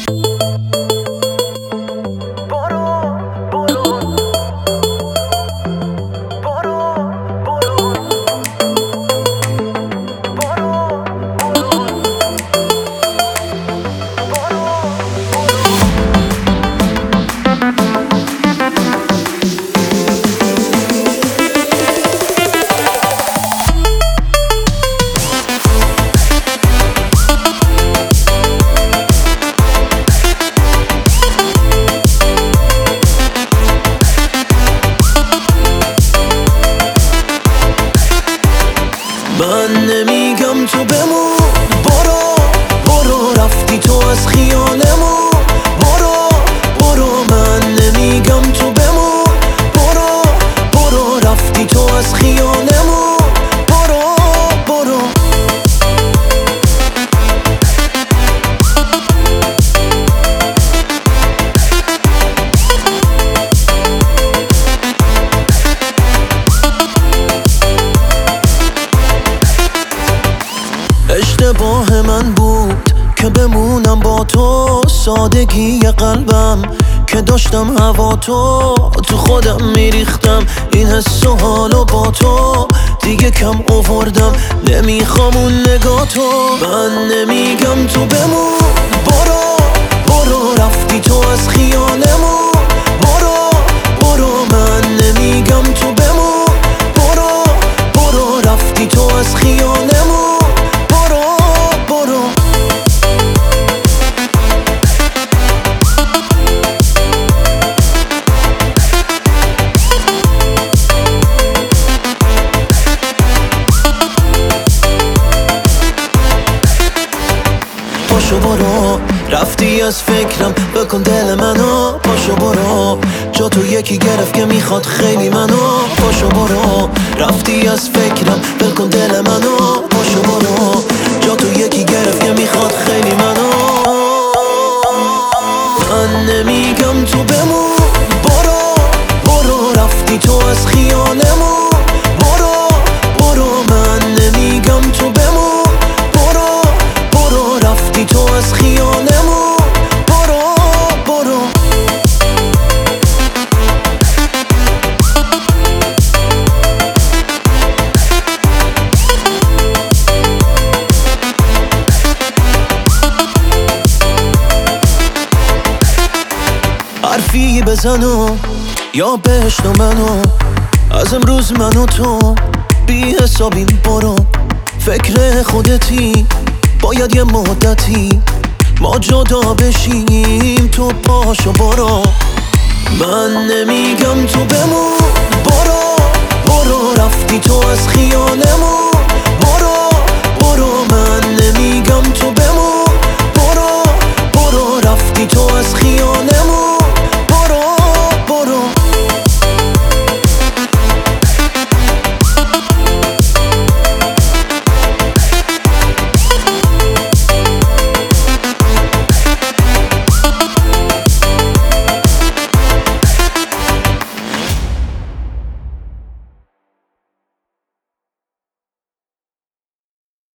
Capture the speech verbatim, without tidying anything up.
من نمیگم تو بمون، برو برو رفتی تو از خیالمون، برو برو من نمیگم تو بمون، برو برو رفتی تو از خیالمون، برو برو اشتباه من بود که بمونم با تو، سادگی قلبم که داشتم هوا تو تو خودم میریختم، این حس و حالو با تو دیگه کم آوردم، نمیخوام اون نگاه تو. من نمیگم تو بمون، برو برو رفتی تو از خیالمون، برو برو من نمیگم تو بمون، برو برو رفتی تو از خیالمون، پاشو برو رفتی از فکرم، بکن دل منو، پاشو برو جا تو یکی گرفت که میخواد خیلی منو، پاشو برو رفتی از فکرم، بکن دل منو، پاشو برو جا تو یکی گرفت که میخواد خیلی منو. من نمیگم تو بمون، برو برو رفتی تو از خیالمون، برو برو من نمیگم تو بمون، برو برو رفتی تو از خیالمون، برو برو حرفی بزنو یا بهشت و منو، از امروز منو تو بی حسابیم، برو فکر خودتی، باید یه مدتی ما جدا بشیم، تو پاشو برو. من نمیگم تو بمون، برو برو رفتی تو از خیالمون،